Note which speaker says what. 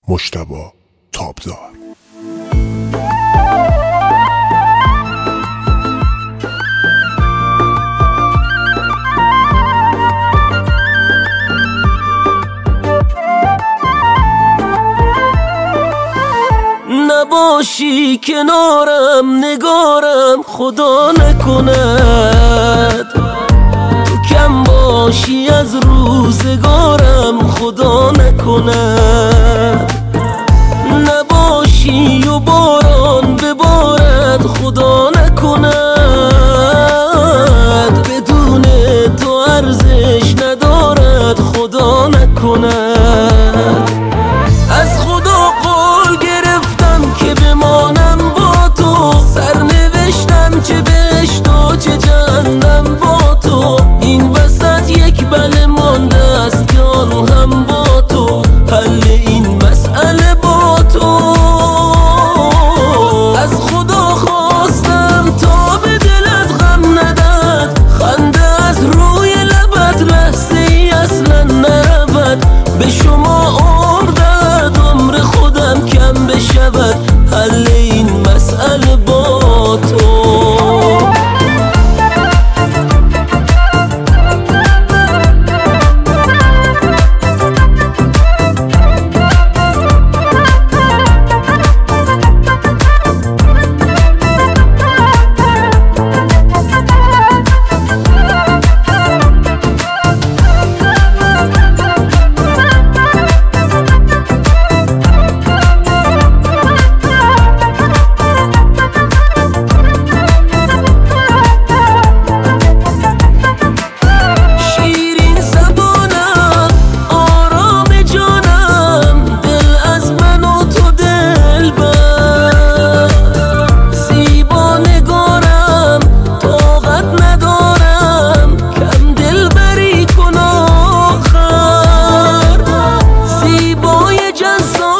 Speaker 1: مجتبی تابدار.
Speaker 2: نباشی کنارم نگارم خدا نکند، تو کم باشی از روزگارم خدا نکند. نباشی و باران ببارد خدا نکند، بدون تو ارزش ندارد خدا نکند. از خدا قول گرفتم که بمانم با تو، سرنوشتم چه بهشت و چه جهنم با تو. این وسط یک بله مانده است که آن هم با تو، حل این مسئله با تو. از خدا خواستم تا به دلت غم ندهد، خنده از روی لبت لحظه ای اصلا نرود. به شما عمر داد عمر خودم کم بشود، حل این مسئله با تو. Just so